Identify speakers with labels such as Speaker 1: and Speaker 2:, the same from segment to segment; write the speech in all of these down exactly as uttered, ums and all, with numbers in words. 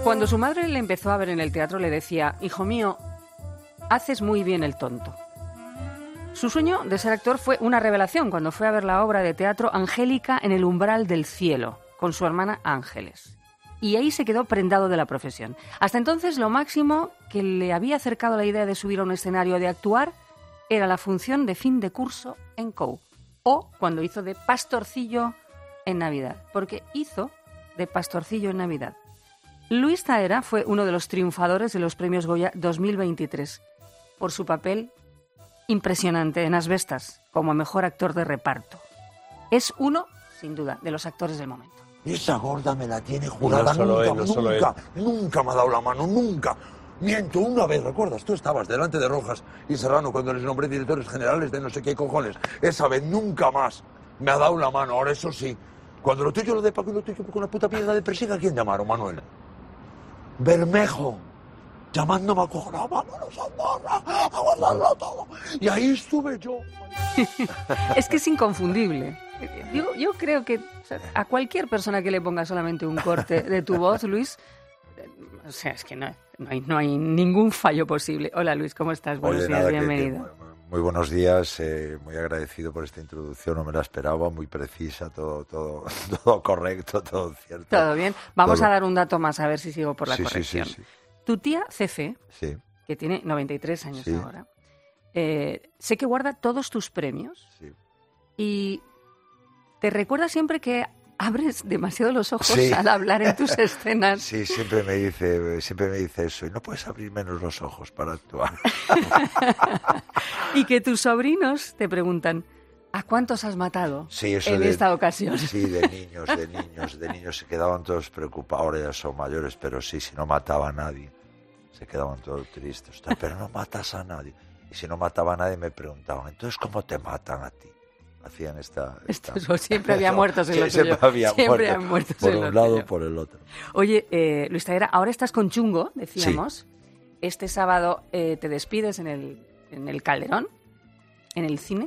Speaker 1: Cuando su madre le empezó a ver en el teatro, le decía: hijo mío, haces muy bien el tonto. Su sueño de ser actor fue una revelación cuando fue a ver la obra de teatro Angélica en el umbral del cielo, con su hermana Ángeles. Y ahí se quedó prendado de la profesión. Hasta entonces, lo máximo que le había acercado la idea de subir a un escenario de actuar era la función de fin de curso en C O U, o cuando hizo de pastorcillo en Navidad, porque hizo de pastorcillo en Navidad. Luis Zaera fue uno de los triunfadores de los premios Goya dos mil veintitrés por su papel impresionante en Asbestas como mejor actor de reparto. Es uno, sin duda, de los actores del momento.
Speaker 2: Esa gorda me la tiene jurada,
Speaker 3: no
Speaker 2: nunca,
Speaker 3: él, no
Speaker 2: nunca, nunca me ha dado la mano, nunca. Miento, una vez, ¿recuerdas? Tú estabas delante de Rojas y Serrano cuando les nombré directores generales de no sé qué cojones. Esa vez nunca más me ha dado la mano, ahora eso sí. Cuando lo tuyo lo de Paco y lo tuyo con una puta mierda de persiga, ¿a quién llamaron, Manuel? Bermejo, llamándome a coger la mano a los Andorra, a guardarlo todo. Y ahí estuve yo.
Speaker 1: Es que es inconfundible. Yo, yo creo que o sea, a cualquier persona que le ponga solamente un corte de tu voz, Luis, o sea, es que no, no, hay, no hay ningún fallo posible. Hola, Luis, ¿cómo estás? Buenos
Speaker 3: Oye,
Speaker 1: días,
Speaker 3: nada,
Speaker 1: bienvenido.
Speaker 3: Que, que, muy buenos días, eh, muy agradecido por esta introducción, no me la esperaba, muy precisa, todo todo todo correcto, todo cierto.
Speaker 1: Todo bien. Vamos
Speaker 3: todo.
Speaker 1: a dar un dato más, a ver si sigo por la
Speaker 3: sí,
Speaker 1: corrección.
Speaker 3: Sí, sí, sí.
Speaker 1: Tu tía Cefe,
Speaker 3: sí.
Speaker 1: que tiene noventa y tres años
Speaker 3: sí.
Speaker 1: ahora, eh, sé que guarda todos tus premios
Speaker 3: Sí.
Speaker 1: y te recuerda siempre que abres demasiado los ojos
Speaker 3: Sí.
Speaker 1: al hablar en tus escenas.
Speaker 3: Sí, siempre me dice, siempre me dice eso, y no puedes abrir menos los ojos para actuar.
Speaker 1: Y que tus sobrinos te preguntan: ¿a cuántos has matado
Speaker 3: Sí, eso
Speaker 1: en
Speaker 3: de,
Speaker 1: esta ocasión?
Speaker 3: Sí, de niños, de niños, de niños se quedaban todos preocupados, ahora ya son mayores, pero sí, si no mataba a nadie, se quedaban todos tristes. Pero no matas a nadie. Y si no mataba a nadie me preguntaban, entonces ¿cómo te matan a ti? Hacían esta... esta...
Speaker 1: Esto, siempre había muertos en
Speaker 3: sí,
Speaker 1: lo
Speaker 3: siempre
Speaker 1: tuyo.
Speaker 3: había
Speaker 1: Siempre
Speaker 3: muertos,
Speaker 1: había muertos
Speaker 3: por
Speaker 1: en
Speaker 3: un
Speaker 1: lo
Speaker 3: lado
Speaker 1: tuyo.
Speaker 3: o por el otro.
Speaker 1: Oye, eh, Luis Zaera, ahora estás con Chungo, decíamos. Sí. Este sábado eh, te despides en el, en el Calderón, en el cine,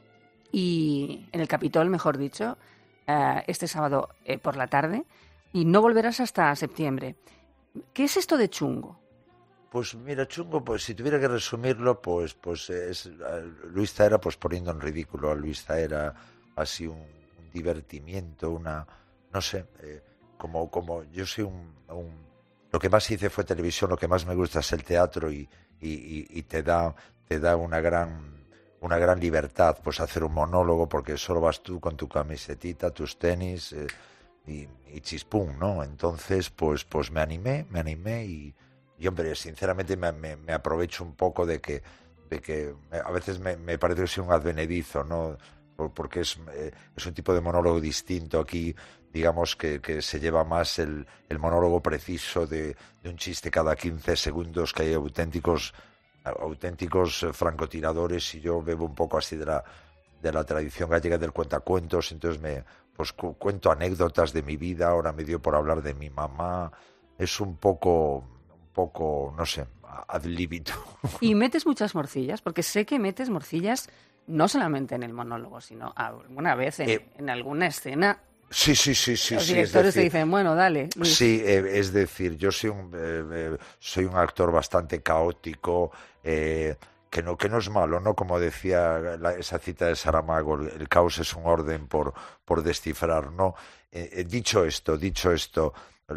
Speaker 1: y en el Capitol, mejor dicho, eh, este sábado eh, por la tarde, y no volverás hasta septiembre. ¿Qué es esto de Chungo?
Speaker 3: Pues mira, Chungo, pues si tuviera que resumirlo, pues pues es uh, Luis Zaera, pues poniendo en ridículo a Luis Zaera, así un, un divertimiento, una, no sé, eh, como como yo soy un, un, lo que más hice fue televisión, lo que más me gusta es el teatro y, y, y, y te da te da una gran una gran libertad, pues hacer un monólogo porque solo vas tú con tu camisetita, tus tenis eh, y, y chispum, ¿no? Entonces, pues pues me animé, me animé y Y, hombre, sinceramente me, me, me aprovecho un poco de que, de que a veces me, me parece que soy un advenedizo, ¿no? Porque es, eh, es un tipo de monólogo distinto. Aquí, digamos que, que se lleva más el, el monólogo preciso de, de un chiste cada quince segundos, que hay auténticos, auténticos francotiradores, y yo bebo un poco así de la, de la tradición gallega del cuentacuentos, entonces me pues cu- cuento anécdotas de mi vida, ahora me dio por hablar de mi mamá, es un poco... poco, no sé, ad libitum.
Speaker 1: Y metes muchas morcillas, porque sé que metes morcillas no solamente en el monólogo, sino alguna vez en, eh, en alguna escena.
Speaker 3: Sí, sí, sí, sí.
Speaker 1: Los
Speaker 3: sí,
Speaker 1: directores
Speaker 3: es decir,
Speaker 1: te dicen, bueno, dale, Luis.
Speaker 3: Sí, eh, es decir, yo soy un, eh, eh, soy un actor bastante caótico, eh, que no que no es malo, ¿no? Como decía la, esa cita de Saramago, el, el caos es un orden por, por descifrar, ¿no? Eh, eh, dicho esto, dicho esto...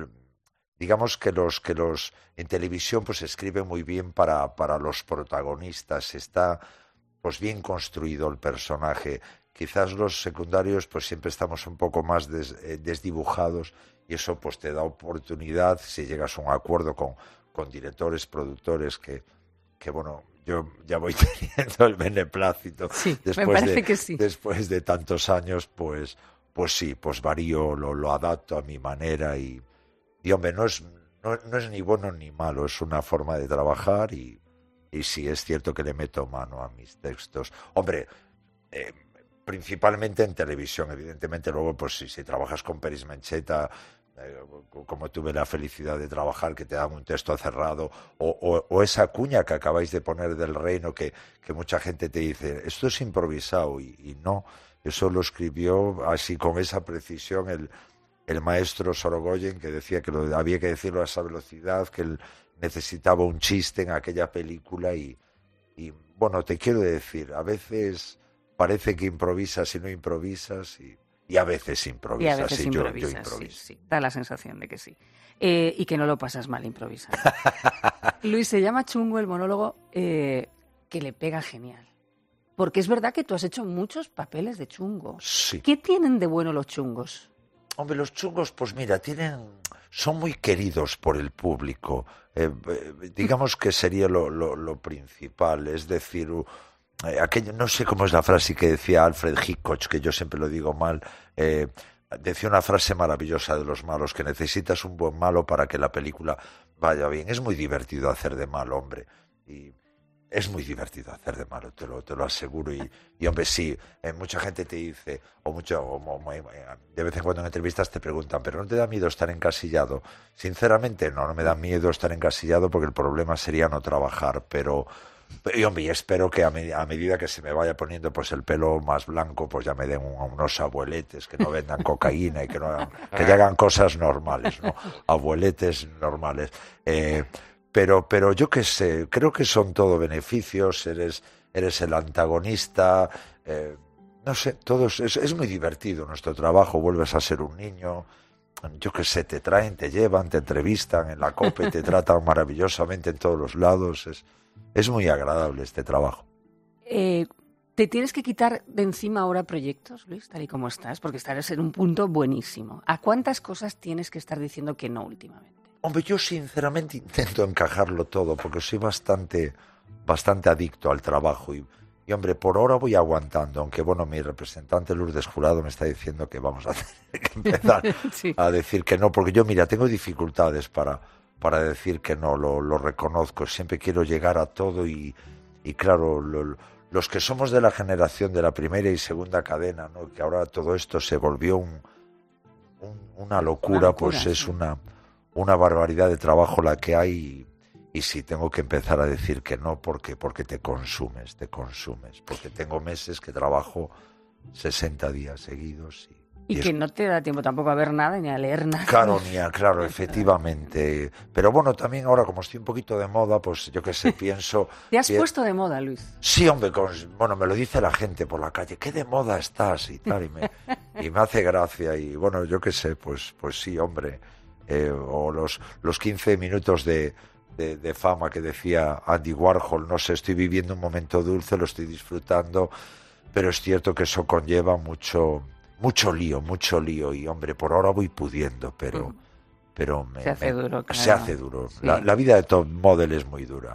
Speaker 3: Digamos que los que los en televisión pues escriben muy bien para, para los protagonistas, está pues bien construido el personaje. Quizás los secundarios pues siempre estamos un poco más des, eh, desdibujados y eso pues te da oportunidad si llegas a un acuerdo con, con directores, productores que, que bueno, yo ya voy teniendo el beneplácito.
Speaker 1: Sí,
Speaker 3: después
Speaker 1: me parece
Speaker 3: de,
Speaker 1: que sí.
Speaker 3: Después de tantos años pues, pues sí, pues varío, lo, lo adapto a mi manera y Y, hombre, no es, no, no es ni bueno ni malo, es una forma de trabajar y, y sí, es cierto que le meto mano a mis textos. Hombre, eh, principalmente en televisión, evidentemente, luego, pues si, si trabajas con Peris Mencheta, eh, como tuve la felicidad de trabajar, que te dan un texto cerrado, o, o, o esa cuña que acabáis de poner del Reino, que, que mucha gente te dice, esto es improvisado, y, y no, eso lo escribió así con esa precisión el... el maestro Sorogoyen, que decía que lo, había que decirlo a esa velocidad, que él necesitaba un chiste en aquella película y, y bueno, te quiero decir, a veces parece que improvisas y no improvisas y, y a veces improvisas.
Speaker 1: Y a veces
Speaker 3: y
Speaker 1: improvisas,
Speaker 3: yo, yo improviso.
Speaker 1: sí, sí, da la sensación de que sí. Eh, y que no lo pasas mal improvisando. Luis, se llama chungo el monólogo eh, que le pega genial. Porque es verdad que tú has hecho muchos papeles de chungo.
Speaker 3: Sí.
Speaker 1: ¿Qué tienen de bueno los chungos?
Speaker 3: Hombre, los chungos, pues mira, tienen, son muy queridos por el público. Eh, eh, digamos que sería lo, lo, lo principal. Es decir, eh, aquello, no sé cómo es la frase que decía Alfred Hitchcock, que yo siempre lo digo mal. Eh, decía una frase maravillosa de los malos, que necesitas un buen malo para que la película vaya bien. Es muy divertido hacer de malo, hombre. Y es muy divertido hacer de malo, te lo, te lo aseguro. Y, y hombre, sí, eh, mucha gente te dice, o, mucho, o, o, de vez en cuando en entrevistas te preguntan, ¿pero no te da miedo estar encasillado? Sinceramente, no, no me da miedo estar encasillado porque el problema sería no trabajar, pero... Y hombre, y espero que a, me, a medida que se me vaya poniendo pues el pelo más blanco, pues ya me den un, unos abueletes que no vendan cocaína y que, no hagan, que ya hagan cosas normales, ¿no? Abueletes normales. Eh... Pero, pero yo qué sé, creo que son todo beneficios, eres, eres el antagonista, eh, no sé, todo es, es, es muy divertido nuestro trabajo, vuelves a ser un niño, yo qué sé, te traen, te llevan, te entrevistan en la COPE, te tratan maravillosamente en todos los lados, es, es muy agradable este trabajo.
Speaker 1: Eh, ¿Te tienes que quitar de encima ahora proyectos, Luis, tal y como estás? Porque estás en un punto buenísimo. ¿A cuántas cosas tienes que estar diciendo que no últimamente?
Speaker 3: Hombre, yo sinceramente intento encajarlo todo porque soy bastante, bastante adicto al trabajo y, y, hombre, por ahora voy aguantando, aunque, bueno, mi representante Lourdes Jurado me está diciendo que vamos a tener que empezar sí. a decir que no, porque yo, mira, tengo dificultades para, para decir que no, lo, lo reconozco, siempre quiero llegar a todo y, y claro, lo, los que somos de la generación de la primera y segunda cadena, ¿no? Que ahora todo esto se volvió un, un, una, locura, una locura, pues sí. es una... una barbaridad de trabajo la que hay y, y sí tengo que empezar a decir que no porque porque te consumes, te consumes, porque tengo meses que trabajo sesenta días seguidos y,
Speaker 1: y, y que es... no te da tiempo tampoco a ver nada ni a leer nada.
Speaker 3: Claro, ni a, claro, efectivamente. Pero bueno, también ahora como estoy un poquito de moda, pues yo qué sé, pienso...
Speaker 1: ¿Te has
Speaker 3: que...
Speaker 1: puesto de moda, Luis?
Speaker 3: Sí, hombre, con... bueno, me lo dice la gente por la calle, ¿qué de moda estás? Y tal, y me, y me hace gracia y bueno, yo qué sé, pues, pues sí, hombre... Eh, o los, los quince minutos de, de, de fama que decía Andy Warhol, no sé, estoy viviendo un momento dulce, lo estoy disfrutando, pero es cierto que eso conlleva mucho mucho lío, mucho lío, y hombre, por ahora voy pudiendo, pero, mm. pero me,
Speaker 1: se hace
Speaker 3: me,
Speaker 1: duro, claro.
Speaker 3: Se hace duro.
Speaker 1: Sí.
Speaker 3: La, la vida de top model es muy dura.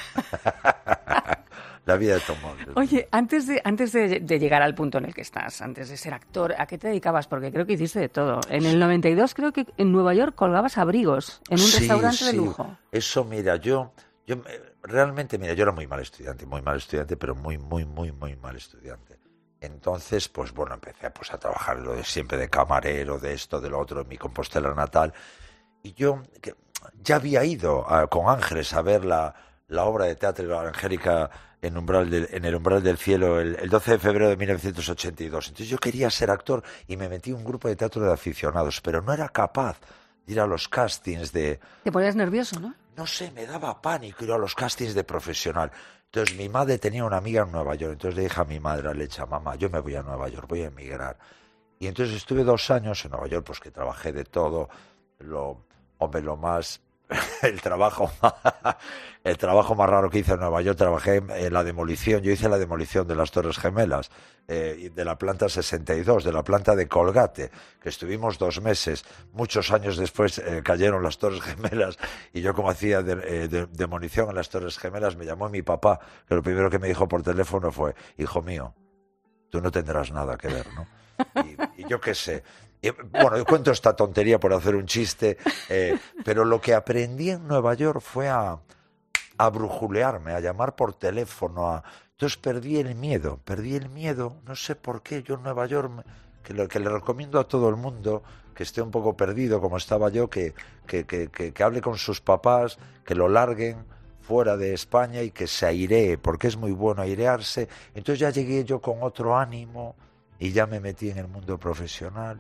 Speaker 3: La vida de top model.
Speaker 1: Oye, antes de antes de, de llegar al punto en el que estás, antes de ser actor, ¿a qué te dedicabas? Porque creo que hiciste de todo. En el noventa y dos creo que en Nueva York colgabas abrigos en un
Speaker 3: sí,
Speaker 1: restaurante
Speaker 3: sí.
Speaker 1: de lujo.
Speaker 3: Eso, mira, yo, yo realmente, mira, yo era muy mal estudiante, muy mal estudiante, pero muy, muy, muy, muy mal estudiante. Entonces, pues bueno, empecé pues, a trabajar lo de siempre de camarero, de esto, de lo otro, en mi Compostela natal. Y yo que, ya había ido a, con Ángeles a ver la, la obra de teatro de la Angélica en, umbral del, en el umbral del cielo el, el doce de febrero de mil novecientos ochenta y dos. Entonces yo quería ser actor y me metí en un grupo de teatro de aficionados, pero no era capaz de ir a los castings de...
Speaker 1: Te ponías nervioso, ¿no?
Speaker 3: No sé, me daba pánico ir a los castings de profesional. Entonces mi madre tenía una amiga en Nueva York, entonces le dije a mi madre, le dije, mamá, yo me voy a Nueva York, voy a emigrar. Y entonces estuve dos años en Nueva York, pues que trabajé de todo, lo, hombre, lo más... El trabajo, el trabajo más raro que hice en Nueva York, trabajé en la demolición. Yo hice la demolición de las Torres Gemelas, eh, de la planta sesenta y dos, de la planta de Colgate, que estuvimos dos meses. Muchos años después eh, cayeron las Torres Gemelas y yo, como hacía de, eh, de, demolición en las Torres Gemelas, me llamó mi papá, que lo primero que me dijo por teléfono fue: hijo mío, tú no tendrás nada que ver, ¿no? Y, y yo qué sé. Y, bueno, yo cuento esta tontería por hacer un chiste, eh, pero lo que aprendí en Nueva York fue a, a brujulearme, a llamar por teléfono. A... Entonces perdí el miedo, perdí el miedo, no sé por qué. Yo en Nueva York, que, lo, que le recomiendo a todo el mundo que esté un poco perdido, como estaba yo, que, que, que, que, que hable con sus papás, que lo larguen fuera de España y que se airee, porque es muy bueno airearse. Entonces ya llegué yo con otro ánimo y ya me metí en el mundo profesional y...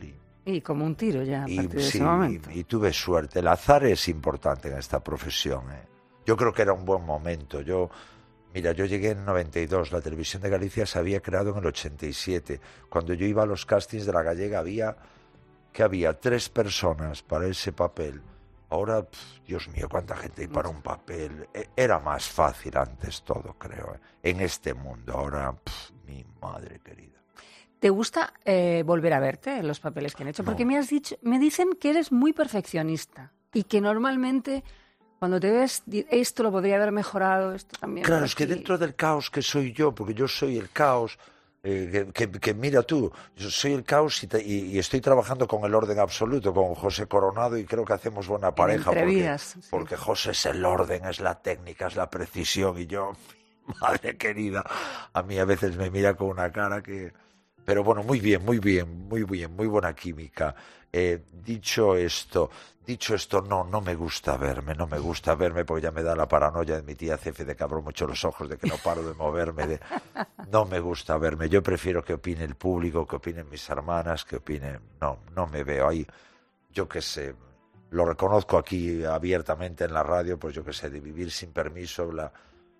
Speaker 1: Y como un tiro ya a
Speaker 3: y,
Speaker 1: partir de
Speaker 3: sí,
Speaker 1: ese momento.
Speaker 3: Y, y tuve suerte. El azar es importante en esta profesión. ¿eh? Yo creo que era un buen momento. Yo, mira, yo llegué en noventa y dos. La Televisión de Galicia se había creado en el ochenta y siete. Cuando yo iba a los castings de La Gallega había, que había tres personas para ese papel. Ahora, pff, Dios mío, cuánta gente hay para un papel. Era más fácil antes todo, creo. ¿eh? En este mundo. Ahora, pff, mi madre querida.
Speaker 1: ¿Te gusta eh, volver a verte en los papeles que han hecho? Porque
Speaker 3: No.
Speaker 1: me has dicho, me dicen que eres muy perfeccionista y que normalmente cuando te ves, esto lo podría haber mejorado, esto también.
Speaker 3: Claro, es que dentro del caos que soy yo, porque yo soy el caos, eh, que, que, que mira tú, yo soy el caos y, te, y, y estoy trabajando con el orden absoluto, con José Coronado, y creo que hacemos buena pareja.
Speaker 1: Entre
Speaker 3: porque,
Speaker 1: vidas, sí.
Speaker 3: porque José es el orden, es la técnica, es la precisión, y yo, madre querida, a mí a veces me mira con una cara que... Pero bueno, muy bien, muy bien, muy bien, muy buena química. Eh, dicho esto, dicho esto, no, no me gusta verme, no me gusta verme porque ya me da la paranoia de mi tía Cefe de que abro mucho los ojos, de que no paro de moverme, de... no me gusta verme. Yo prefiero que opine el público, que opinen mis hermanas, que opinen... No, no me veo ahí, yo qué sé, lo reconozco aquí abiertamente en la radio, pues yo qué sé, de Vivir sin permiso, la...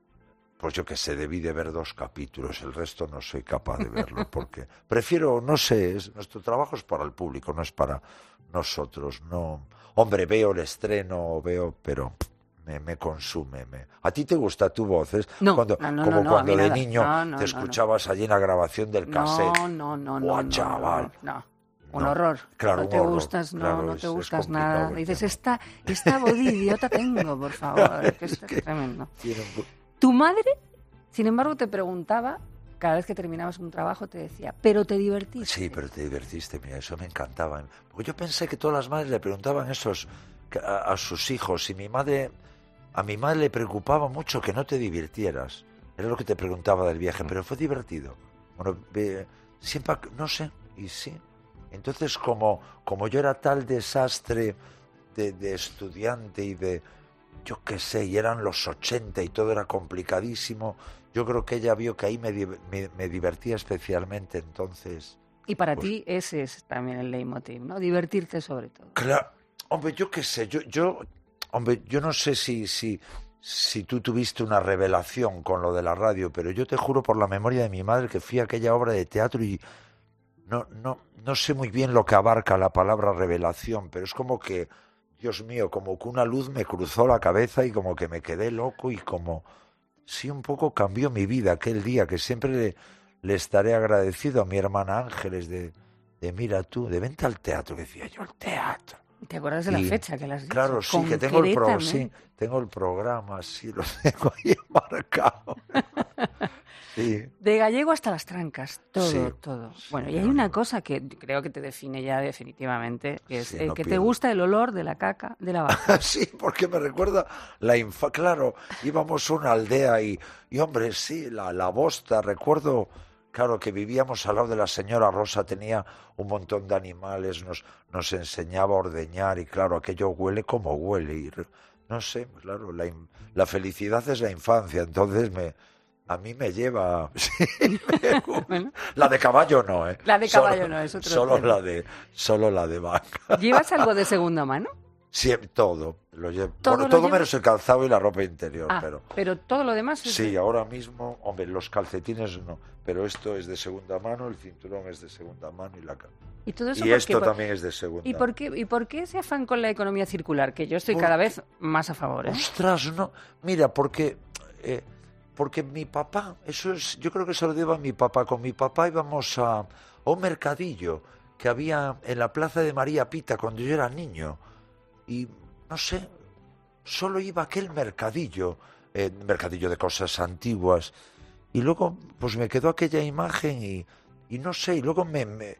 Speaker 3: Pues yo que sé, debí de ver dos capítulos, el resto no soy capaz de verlo, porque prefiero, no sé, es, nuestro trabajo es para el público, no es para nosotros, no... Hombre, veo el estreno, veo, pero me, me consume. Me... ¿A ti te gusta tu voz? ¿Es
Speaker 1: No,
Speaker 3: cuando,
Speaker 1: no, no,
Speaker 3: como
Speaker 1: no, no,
Speaker 3: cuando
Speaker 1: a mí
Speaker 3: de
Speaker 1: nada.
Speaker 3: niño
Speaker 1: No, no,
Speaker 3: te
Speaker 1: no,
Speaker 3: escuchabas
Speaker 1: no.
Speaker 3: allí en la grabación del cassette?
Speaker 1: No, no, no, no,
Speaker 3: ¡Guau,
Speaker 1: no,
Speaker 3: chaval!
Speaker 1: no, no. Un
Speaker 3: No,
Speaker 1: horror.
Speaker 3: claro,
Speaker 1: no
Speaker 3: un
Speaker 1: te
Speaker 3: horror,
Speaker 1: gustas, no,
Speaker 3: claro,
Speaker 1: no
Speaker 3: es-
Speaker 1: te
Speaker 3: es
Speaker 1: gustas
Speaker 3: complicado
Speaker 1: nada.
Speaker 3: el
Speaker 1: Dices,
Speaker 3: tema.
Speaker 1: esta, esta voz de idiota tengo, por favor. Que esto es tremendo.
Speaker 3: Tiene un-
Speaker 1: Tu madre, sin embargo, te preguntaba, cada vez que terminabas un trabajo, te decía, pero te divertiste.
Speaker 3: Sí, pero te divertiste, mira, eso me encantaba. Porque yo pensé que todas las madres le preguntaban esos a, a sus hijos, y mi madre, a mi madre le preocupaba mucho que no te divirtieras. Era lo que te preguntaba del viaje, pero fue divertido. Bueno, eh, siempre, no sé, y sí. Entonces, como, como yo era tal desastre de, de estudiante y de, yo qué sé, y eran los ochenta y todo era complicadísimo, yo creo que ella vio que ahí me, me, me divertía especialmente, entonces...
Speaker 1: Y para
Speaker 3: pues,
Speaker 1: ti ese es también el leitmotiv, ¿no? Divertirte sobre todo.
Speaker 3: Claro, hombre, yo qué sé, yo, yo, hombre, yo no sé si, si, si tú tuviste una revelación con lo de la radio, pero yo te juro por la memoria de mi madre que fui a aquella obra de teatro y no, no, no sé muy bien lo que abarca la palabra revelación, pero es como que, Dios mío, como que una luz me cruzó la cabeza y como que me quedé loco y como, sí, un poco cambió mi vida aquel día, que siempre le, le estaré agradecido a mi hermana Ángeles de, de mira tú, de vente al teatro, que decía yo, el teatro.
Speaker 1: ¿Te acuerdas de la
Speaker 3: Y,
Speaker 1: fecha que las has dicho?
Speaker 3: Claro, sí, que tengo el, pro, sí,
Speaker 1: Concretamente.
Speaker 3: tengo el programa, sí, lo tengo ahí marcado. Sí.
Speaker 1: De gallego hasta las trancas, todo,
Speaker 3: Sí,
Speaker 1: todo.
Speaker 3: sí,
Speaker 1: Bueno, y hay
Speaker 3: no,
Speaker 1: una
Speaker 3: no.
Speaker 1: cosa que creo que te define ya definitivamente, que es
Speaker 3: Sí,
Speaker 1: eh,
Speaker 3: no
Speaker 1: que te
Speaker 3: pierdo.
Speaker 1: gusta el olor de la caca de la vaca.
Speaker 3: Sí, porque me recuerda la infa... Claro, íbamos a una aldea y, y hombre, sí, la, la bosta, recuerdo, claro, que vivíamos al lado de la señora Rosa, tenía un montón de animales, nos, nos enseñaba a ordeñar y claro, aquello huele como huele y re- no sé, claro, la, in- la felicidad es la infancia, entonces me... A mí me lleva... Sí, me gusta.
Speaker 1: Bueno.
Speaker 3: La de caballo no, ¿eh?
Speaker 1: La de caballo no, es otro
Speaker 3: Solo
Speaker 1: tema.
Speaker 3: la de, solo la de vaca.
Speaker 1: ¿Llevas algo de segunda mano?
Speaker 3: Siempre, todo. Lo llevo.
Speaker 1: ¿Todo
Speaker 3: Bueno,
Speaker 1: lo
Speaker 3: todo
Speaker 1: llevas?
Speaker 3: menos el calzado y la ropa interior,
Speaker 1: Ah,
Speaker 3: pero...
Speaker 1: pero todo lo demás es...
Speaker 3: Sí, ahora mismo, hombre, los calcetines no, pero esto es de segunda mano, el cinturón es de segunda mano y la ca-
Speaker 1: Y todo eso
Speaker 3: y
Speaker 1: por
Speaker 3: esto
Speaker 1: qué? Por-
Speaker 3: también es de segunda.
Speaker 1: ¿Y por qué, y por qué ese afán con la economía circular? Que yo estoy
Speaker 3: ¿Por
Speaker 1: cada
Speaker 3: qué?
Speaker 1: vez más a favor, ¿eh?
Speaker 3: Ostras, no. Mira, porque eh, porque mi papá, eso es, yo creo que se lo debo a mi papá. Con mi papá íbamos a, a un mercadillo que había en la plaza de María Pita cuando yo era niño y no sé, solo iba a aquel mercadillo, eh, mercadillo de cosas antiguas y luego pues me quedó aquella imagen y, y no sé, y luego me, me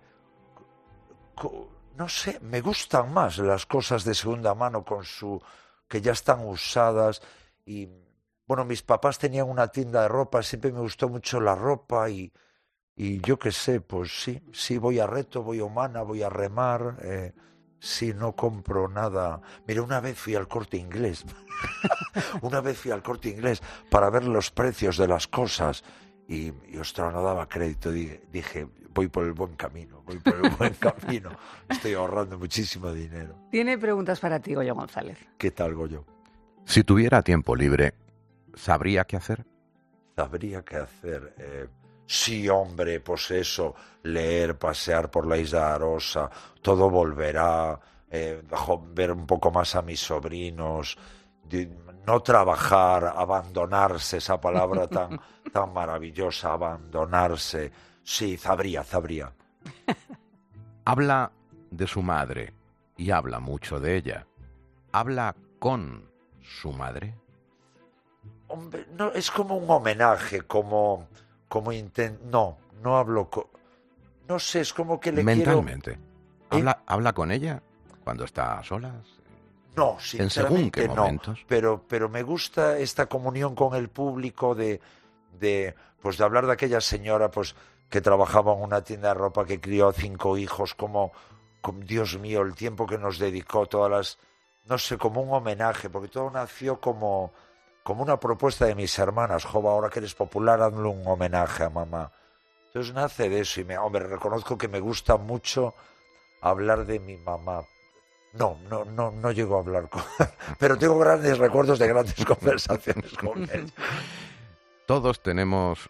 Speaker 3: co- no sé, me gustan más las cosas de segunda mano con su que ya están usadas y bueno, mis papás tenían una tienda de ropa, siempre me gustó mucho la ropa y, y yo qué sé, pues sí, sí voy a Reto, voy a Humana, voy a Remar, eh, sí, no compro nada. Mira, una vez fui al Corte Inglés, una vez fui al Corte Inglés para ver los precios de las cosas y, y ostras, no daba crédito. Dije, dije, voy por el buen camino, voy por el buen camino. Estoy ahorrando muchísimo dinero.
Speaker 1: Tiene preguntas para ti, Goyo González.
Speaker 3: ¿Qué tal, Goyo?
Speaker 4: Si tuviera tiempo libre, ¿sabría qué hacer?
Speaker 3: Sabría qué hacer. Eh, sí, hombre, pues eso, leer, pasear por la Isla Arosa, todo volverá, eh, ver un poco más a mis sobrinos, de, no trabajar, abandonarse, esa palabra tan, tan maravillosa, abandonarse. Sí, sabría, sabría.
Speaker 4: Habla de su madre y habla mucho de ella. ¿Habla con su madre?
Speaker 3: Hombre, no, es como un homenaje, como, como intent... No, no hablo con... No sé, es como que le
Speaker 4: Mentalmente.
Speaker 3: quiero...
Speaker 4: ¿Habla,
Speaker 3: ¿Eh?
Speaker 4: ¿Habla con ella cuando está a solas?
Speaker 3: No,
Speaker 4: ¿En según qué
Speaker 3: sinceramente no.
Speaker 4: momentos?
Speaker 3: Pero, pero me gusta esta comunión con el público de, de, pues de hablar de aquella señora, pues que trabajaba en una tienda de ropa, que crió cinco hijos, como, como Dios mío, el tiempo que nos dedicó, todas las, no sé, como un homenaje, porque todo nació como, como una propuesta de mis hermanas. Jova, ahora que eres popular, hazle un homenaje a mamá. Entonces nace de eso y me, hombre, reconozco que me gusta mucho hablar de mi mamá. No, no, no, no llego a hablar con pero tengo grandes recuerdos de grandes conversaciones con él.
Speaker 4: Todos tenemos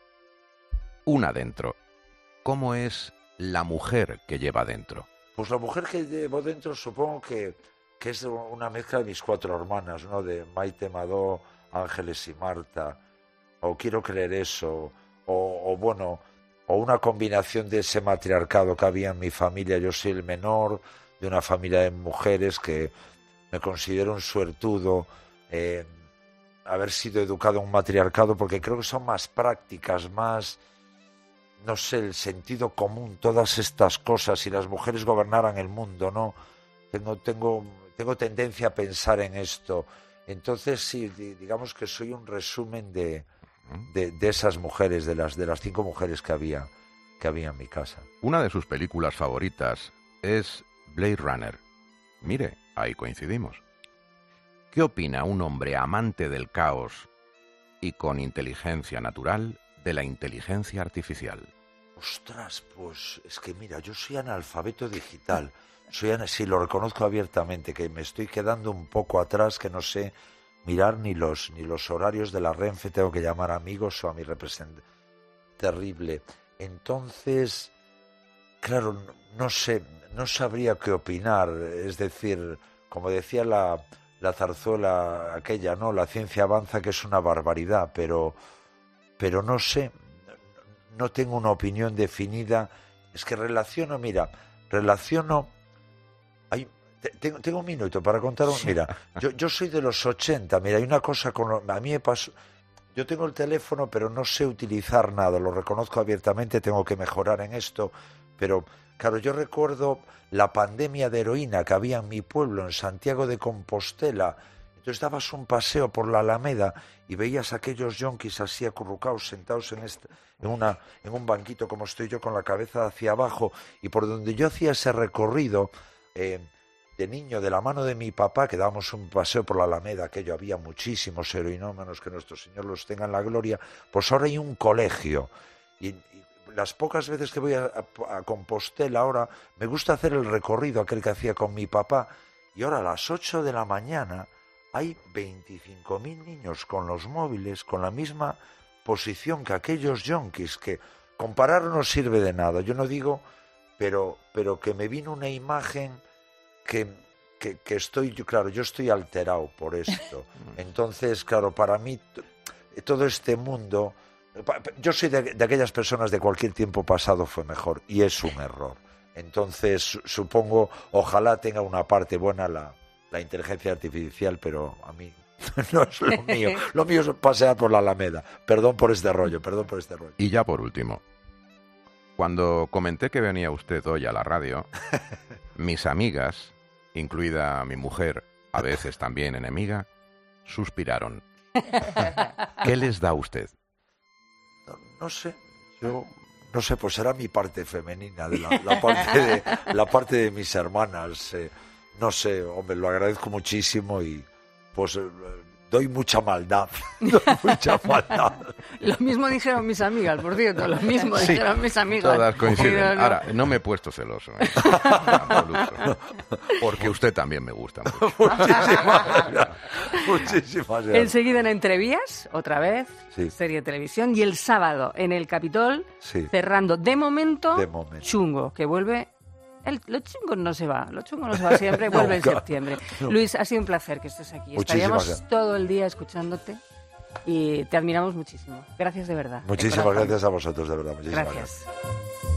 Speaker 4: una dentro. ¿Cómo es la mujer que lleva dentro?
Speaker 3: Pues la mujer que llevo dentro supongo que, que es una mezcla de mis cuatro hermanas, ¿no? De Maite, Madó, Ángeles y Marta, o quiero creer eso, o, o bueno, o una combinación de ese matriarcado que había en mi familia. Yo soy el menor de una familia de mujeres, que me considero un suertudo, eh, haber sido educado en un matriarcado, porque creo que son más prácticas, más, no sé, el sentido común, todas estas cosas. Si las mujeres gobernaran el mundo, ¿no? Tengo, tengo, tengo tendencia a pensar en esto. Entonces, sí, digamos que soy un resumen de, de, de esas mujeres, de las, de las cinco mujeres que había, que había en mi casa.
Speaker 4: Una de sus películas favoritas es Blade Runner. Mire, ahí coincidimos. ¿Qué opina un hombre amante del caos y con inteligencia natural de la inteligencia artificial?
Speaker 3: Ostras, pues es que mira, yo soy analfabeto digital. Soy ana- sí, lo reconozco abiertamente, que me estoy quedando un poco atrás, que no sé mirar ni los, ni los horarios de la Renfe, tengo que llamar amigos o a mi representante. Terrible. Entonces, claro, no, no sé, no sabría qué opinar. Es decir, como decía la, la zarzuela aquella, ¿no? La ciencia avanza, que es una barbaridad, pero, pero no sé, no tengo una opinión definida. Es que relaciono, mira, relaciono... Hay, te- tengo, tengo un minuto para contar un... Mira, yo, yo soy de los ochenta, mira, hay una cosa con... lo- A mí me pasó... Yo tengo el teléfono, pero no sé utilizar nada, lo reconozco abiertamente, tengo que mejorar en esto, pero claro, yo recuerdo la pandemia de heroína que había en mi pueblo, en Santiago de Compostela. Entonces dabas un paseo por la Alameda y veías a aquellos yonkis así acurrucados, sentados en, este, en, una, en un banquito como estoy yo, con la cabeza hacia abajo, y por donde yo hacía ese recorrido... Eh, de niño, de la mano de mi papá, que dábamos un paseo por la Alameda, aquello, había muchísimos heroinómanos, que nuestro Señor los tenga en la gloria. Pues ahora hay un colegio, y, y las pocas veces que voy a, a, a Compostela ahora, me gusta hacer el recorrido aquel que hacía con mi papá, y ahora a las ocho de la mañana hay veinticinco mil niños con los móviles, con la misma posición que aquellos yonkis, que comparar no sirve de nada. Yo no digo, pero, pero que me vino una imagen... Que, que, que estoy, yo, claro, yo estoy alterado por esto. Entonces, claro, para mí t- todo este mundo, pa- yo soy de, de aquellas personas de cualquier tiempo pasado fue mejor, y es un error. Entonces, su- supongo, ojalá tenga una parte buena la, la inteligencia artificial, pero a mí no es lo mío. Lo mío es pasear por la Alameda. Perdón por este rollo, perdón por este rollo.
Speaker 4: Y ya por último, cuando comenté que venía usted hoy a la radio, mis amigas, incluida mi mujer, a veces también enemiga, suspiraron. ¿Qué les da a usted?
Speaker 3: No, no sé, yo no sé, pues será mi parte femenina, de la, la parte de la parte de mis hermanas. Eh, no sé, hombre, lo agradezco muchísimo y pues eh, doy mucha maldad. Doy mucha maldad.
Speaker 1: Lo mismo dijeron mis amigas, por cierto, lo mismo
Speaker 4: Sí,
Speaker 1: dijeron mis amigas.
Speaker 4: Todas coinciden.
Speaker 1: Pero no.
Speaker 4: Ahora, no me he puesto celoso. ¿eh? En absoluto. Porque usted también me gusta mucho.
Speaker 3: Muchísimas gracias. Muchísimas gracias.
Speaker 1: Enseguida en Entrevías, otra vez,
Speaker 3: Sí.
Speaker 1: serie de televisión, y el sábado en el Capitol,
Speaker 3: Sí.
Speaker 1: cerrando de momento,
Speaker 3: De momento.
Speaker 1: Chungo, que vuelve. El, lo chungo no se va, lo chungo no se va siempre, vuelve en
Speaker 3: Nunca.
Speaker 1: septiembre.
Speaker 3: No.
Speaker 1: Luis, ha sido un placer que estés aquí.
Speaker 3: Muchísimas
Speaker 1: Estaríamos
Speaker 3: gracias.
Speaker 1: todo el día escuchándote y te admiramos muchísimo. Gracias de verdad. de
Speaker 3: Muchísimas
Speaker 1: corazón.
Speaker 3: gracias a vosotros, de verdad. Muchísimas gracias.
Speaker 1: Gracias.